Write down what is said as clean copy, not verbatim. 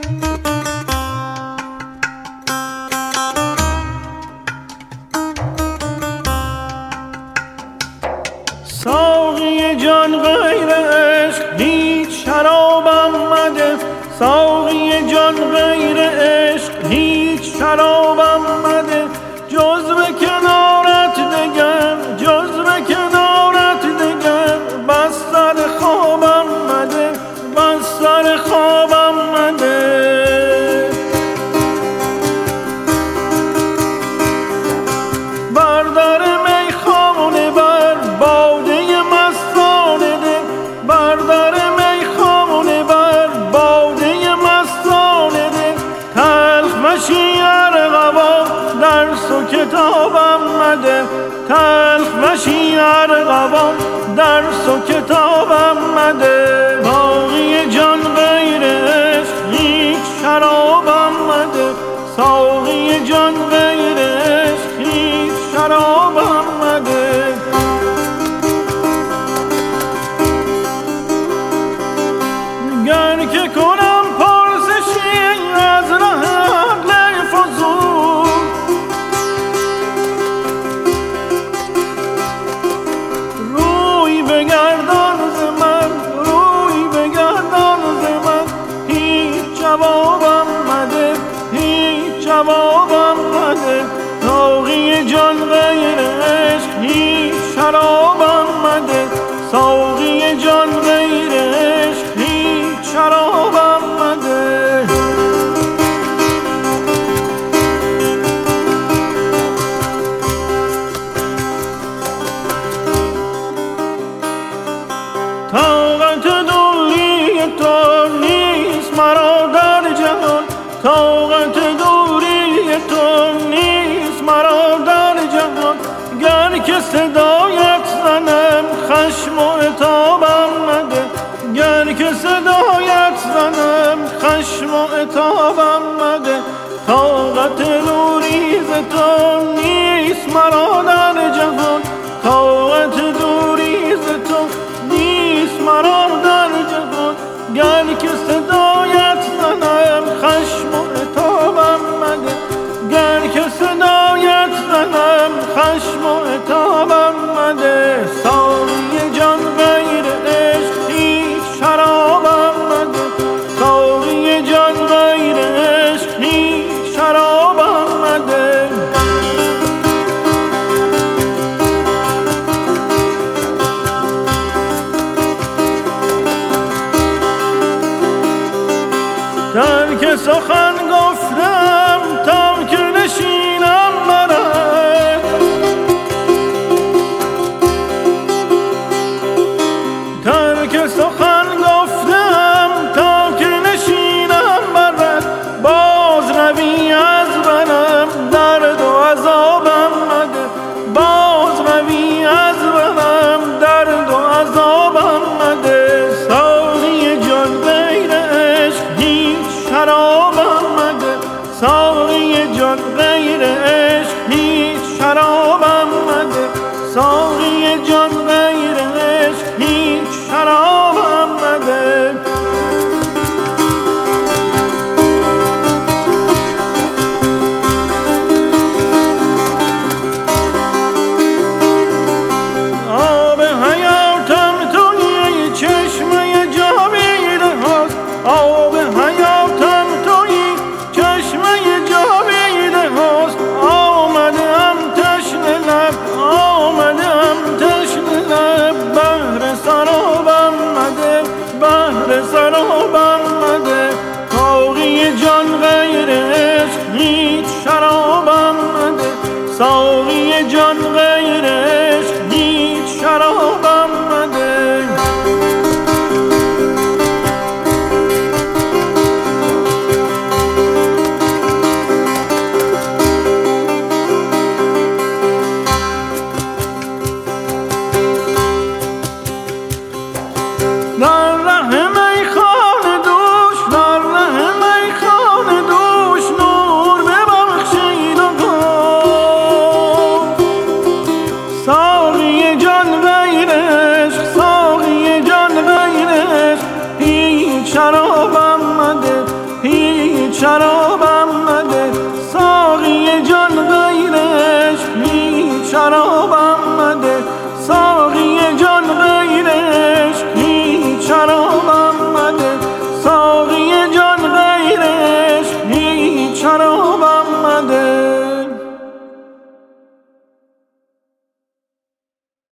ساقی جان غیر عشق هیچ شرابم مده، ساقی جان غیر عشق هیچ شرابم مده، جز به کنارت دگر، جز به کنارت دگر، بس سر خوابم مده، بس سر خوابم مده. بردار میخانه بر باده مستانه ده، بردار میخانه بر باده مستانه ده، تلخ مشی ارغوان درس و کتابم مده، تلخ مشی ارغوان درس و کتابم مده. باقی جان غیر عشق هیچ شرابم مده، ساقی جان غیر عشق هیچ شرابم مده. گر که کنم پرسشی از ره عقل فضول، روی بگردان ز من، روی بگردان ز من، هیچ جوابم مده، هیچ جوابم مده. ساقی جان غیر عشق هیچ شرابم مده، ساقی جان غیر عشق هیچ شرابم مده. طاقت دوری تو نیست مرا در جهان، طاقت دوری تو نیست مرا در جهان، گر که صدایت زنم خشم و عتابم مده، گر که صدایت زنم خشم و عتابم مده. طاقت دوری ز تو نیست مرا در جهان، طاقت دوری ز تو نیست مرا در جهان، گر که صدایت زنم خشم و عتابم مده، گر که صدایت زنم خشم و عتابم مده. ساقی جان غیر عشق هیچ شرابم مده، ساقی جان غیر عشق هیچ شرابم مده. ترک سخن گفتم تا که نشینم برد، ترک سخن گفتم تا که نشینم برد، باز روی از برم درد و عذابم مده، باز روی از برم درد و عذابم مده. ساقی جان غیر عشق هیچ شرابم مده، ساقی جان غیر عشق هیچ شرابم مده، ساقی جان غیر عشق هیچ شرابم مده. آب حیاتم تویی چشمه جاوید هاست، آب حیاتم تویی چشمه جاوید هاست. آمدم تشنه لب، آمدم تشنه لب، بحر سرابم مده، بحر سرابم مده. ساقی جان غیر عشق هیچ شرابم مده، ساقی جان غیر